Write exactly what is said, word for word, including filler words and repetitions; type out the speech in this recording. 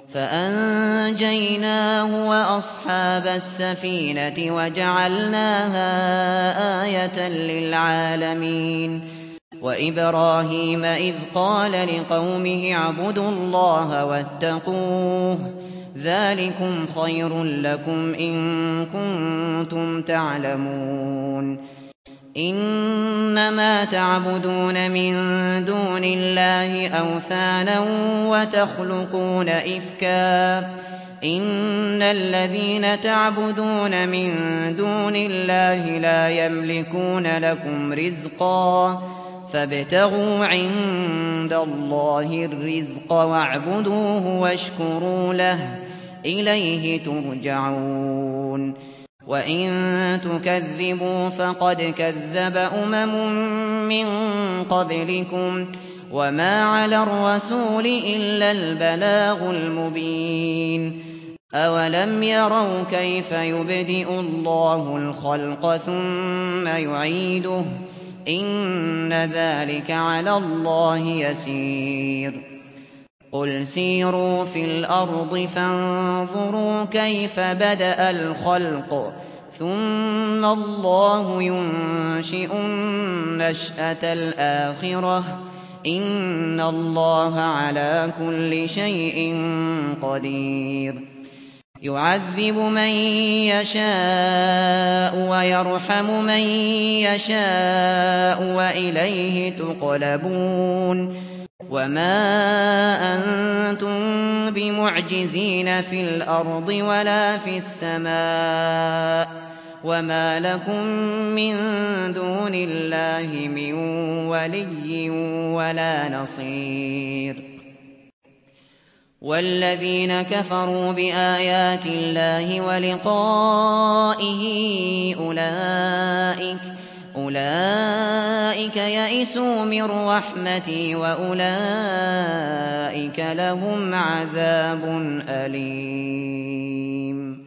فأنجيناه وأصحاب السفينة وجعلناها آية للعالمين. وإبراهيم إذ قال لقومه اعبدوا الله واتقوه ذلكم خير لكم إن كنتم تعلمون. إنما تعبدون من دون الله أوثانا وتخلقون إفكا إن الذين تعبدون من دون الله لا يملكون لكم رزقا فابتغوا عند الله الرزق واعبدوه واشكروا له إليه ترجعون. وإن تكذبوا فقد كذب أمم من قبلكم وما على الرسول إلا البلاغ المبين. أولم يروا كيف يبدئ الله الخلق ثم يعيده إن ذلك على الله يسير. قل سيروا في الأرض فانظروا كيف بدأ الخلق ثم الله ينشئ النشأة الآخرة إن الله على كل شيء قدير. يعذب من يشاء ويرحم من يشاء وإليه تقلبون. وما أنتم بمعجزين في الأرض ولا في السماء وما لكم من دون الله من ولي ولا نصير. والذين كفروا بآيات الله ولقائه أولئك أولئك يئسوا من رحمتي وأولئك لهم عذاب أليم.